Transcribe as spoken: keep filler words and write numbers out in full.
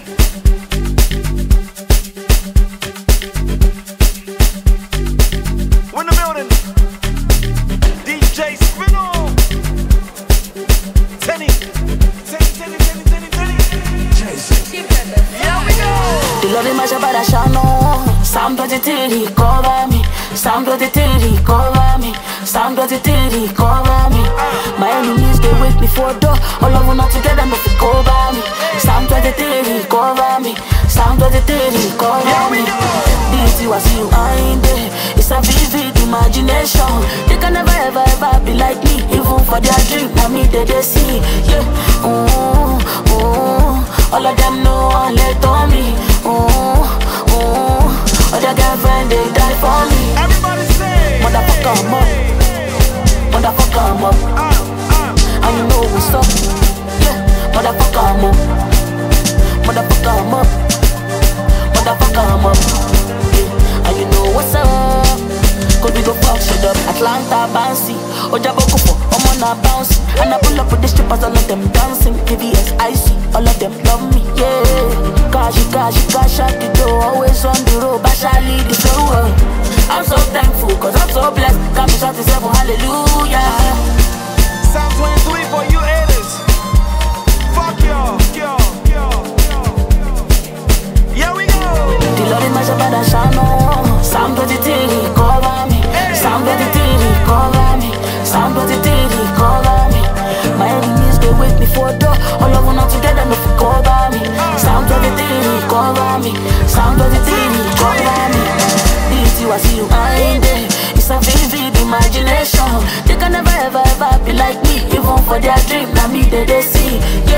Cover me, sound of the titty, cover me, sound of the titty, cover me. My enemies they wait me for door, all of them not together, but they cover me. Sound of the titty, cover me, sound of the titty, cover me. This you I see you ain't there. It's a vivid imagination. They can never ever ever be like me, even for their dream. I mean they they see, yeah. Ooh, ooh, all of them know and let on me. Ooh, ooh. Other girlfriend, they die for me. Everybody say, motherfucker, I'm up. Motherfucker, I'm up. Uh, uh, and you know what's up. Yeah, motherfucker, I'm up. Motherfucker, I'm up. Motherfucker, I'm up. Yeah, and you know what's up. Cause we go fuck shit up. Atlanta, bouncy. Ojabokufo, I'm on a bounce. And I pull up with the strippers, all of them dancing. P V S, icy, all of them love me, yeah. Cash, cash, cash out the door. Always on the road, but I lead the flow. I'm so thankful, cause I'm so blessed. Got me shot to seven, hallelujah. Psalm twenty-three for you haters. Fuck y'all, y'all, y'all, y'all. Here we go. The Lord is my shepherd, I shall know. Psalm twenty-three, cover me. Psalm twenty-three, cover me. Psalm twenty-three, cover me. My enemies, they wait me for door. All of them not together, no for cover me. Psalm twenty-three, cover me. Psalm twenty-three, cover me. This you, I see you, I ain't there. It's a vivid imagination. They can never ever ever be like me, even for their dream. Now me, they they see.